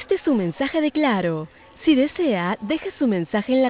Este es su mensaje de Claro. Si desea, deje su mensaje en la